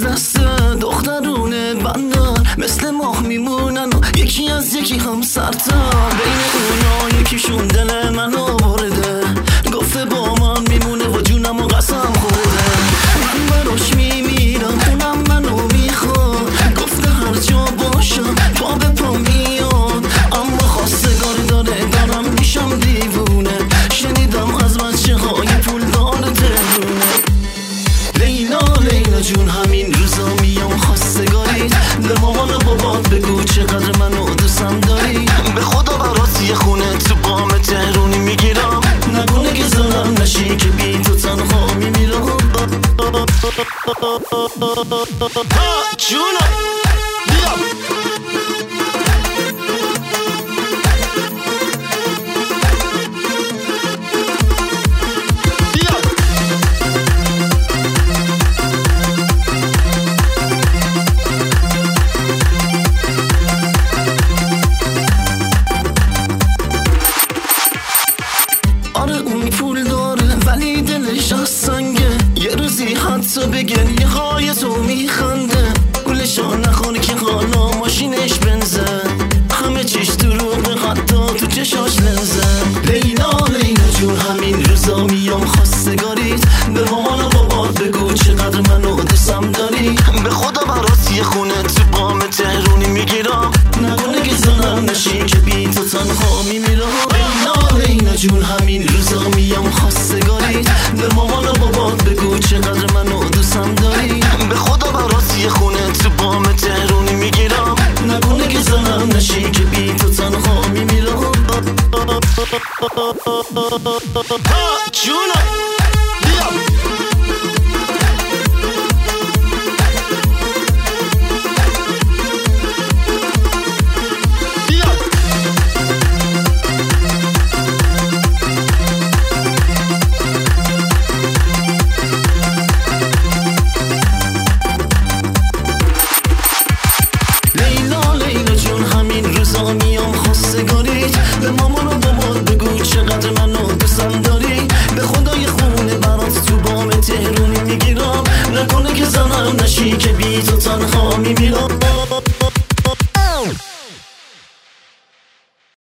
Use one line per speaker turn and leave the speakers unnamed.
از دست دخترونه بندر مثل ماه میمونن و یکی از یکی هم سرتر. بین اونا یکیشون دل منو برده، گفته با من میمونه و جونم و قسم خورده. من براش میمیرم اونم منو میخواد، گفته هر جا باشم پا به پا میاد. اما خواستگاری داره دارم میشم دیوونه، شنیدم از بچه های پول داره تهرونه. لیلا جون همین روزا میام خواستگاریت، به مامان و بابات بگو چقدر منو دوستم داری. به خدا برات یه خونه تو بام تهرونی میگیرم، نکنه که ظلم نشی که بی تو تنها میمیرم. جونم بیا ولی دلش از سنگه، یه روزی حتی به گریه های تو میخنده. گلشا نخونه که حالا ماشینش بنزه، همه چیش دروغه حتی تو چشاش لنزه. لیلا جون همین روزا میام خواستگاریت، به مامان و بابات بگو چقدر منو دوستم داری. به خدا برات یه خونه تو بام تهرونی میگیرم، نکنه که ظلم نشی که بی تو تنها میمیرم. لیلا جون همین روزا میام خواستگاریت، به مامان و بابات بگو چقدر منو دوستم داری. به خدا برات یه خونه تو بام تهرونی میگیرم، نکنه که ظلم نشی که بی تو تنها میمیرم. جونم بیا میام خواستگاریت، به مامان و بابات بگو چقدر منو دوستم داری. به خدا یه خونه برات تو بام تهرونی میگیرم، نکنه که زنم نشی که بی تو تنها میمیرم.